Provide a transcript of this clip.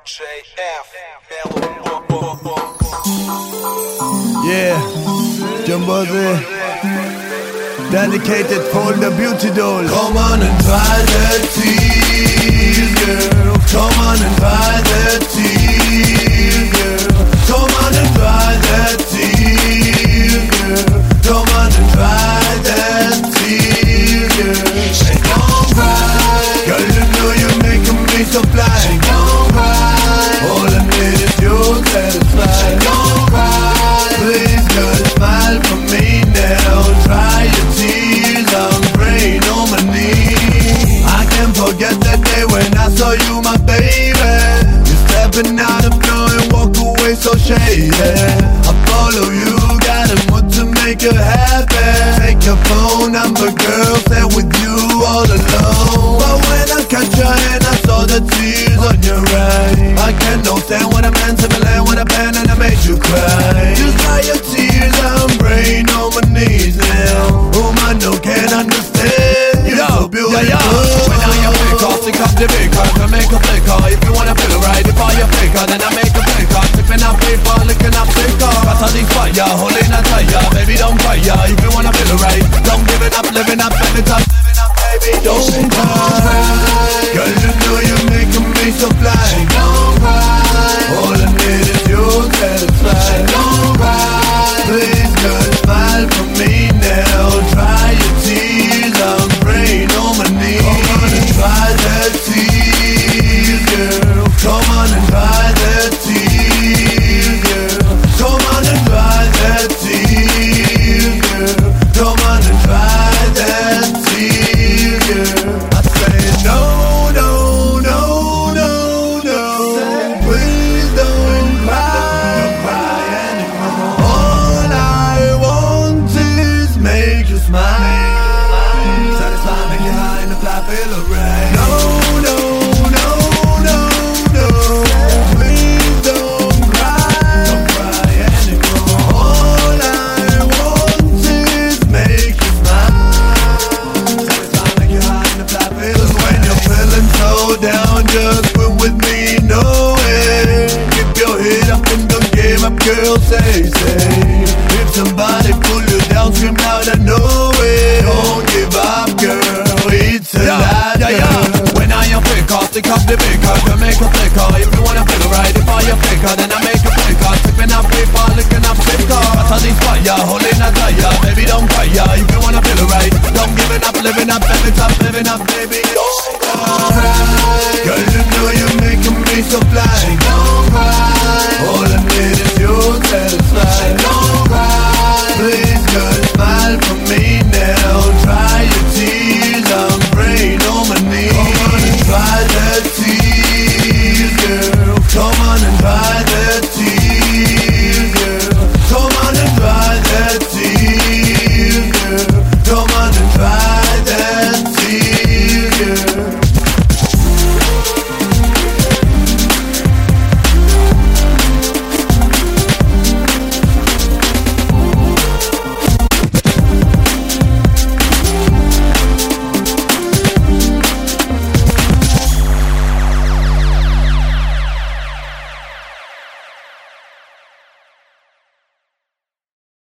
Yeah, Jumbozy, dedicated for the beauty doll. Come on and dry the tears, girl. Come on and dry the tears, girl. Come on and dry the tears, girl. Come on and dry the tears, girl. Say don't cry, girl, you know you're making me so fly. Say don't cry, all I need is your satisfaction. Say don't cry, please girl, smile for me now. Dry your tears, I'm praying on my knees. I can't forget that day when I saw you, my baby. You're stepping out of flow and walk away so shady. I follow you, got a mood to make you happy. Take your phone number, girl, stay with you all alone. But when I catch your hand, I saw the tears on your eyes. I can't stand when a man to me land with a pen and I made you cry. Just dry your tears, I'm praying on my knees now. Oh man, no can't understand. You're so beautiful. When I am flicker, stick up the baker, to make a flicker. If you wanna feel right, if I am faker, then I make a flicker. Tipping up paper, licking up flicker. Got all these fire, holding a tire. Baby, don't cry, if you wanna feel right. Don't give it up, living up, living up. Baby, don't cry. Girl, you know you're making me so fly. Don't cry, all I need is your satisfaction. Don't cry, please girl, smile for me now. Dry your tears, I'm praying on my knees. Come on and dry the tears, girl. Come on and dry the tears, girl. Come on and dry the tears, girl. Come on and dry the tears, girl. I say no, no, no, no, no. Please don't cry. Don't cry anymore. All I want is make you smile. Satisfy, make you high in the fly, feel alright. No, no, no, no, no. Please don't cry. Don't cry anymore. All I want is make you smile. Satisfy, make you high in the fly, feel alright. When you're feeling so down, just quit with me, no way. Keep your head up and don't give up, girl, say. If somebody pull you down, scream out, I know it. Don't give up, girl, it's a lie, When I am flicker, stick up the baker, to make a flicker. If you wanna feel right, if I am flicker, then I make a flicker. Tipping up paper, licking up flicker. Got all these fire, holding a tire. Baby, don't cry, if you wanna feel right. Don't give it up, living up, living up, baby. Don't cry. Girl, you know you're making me so fly.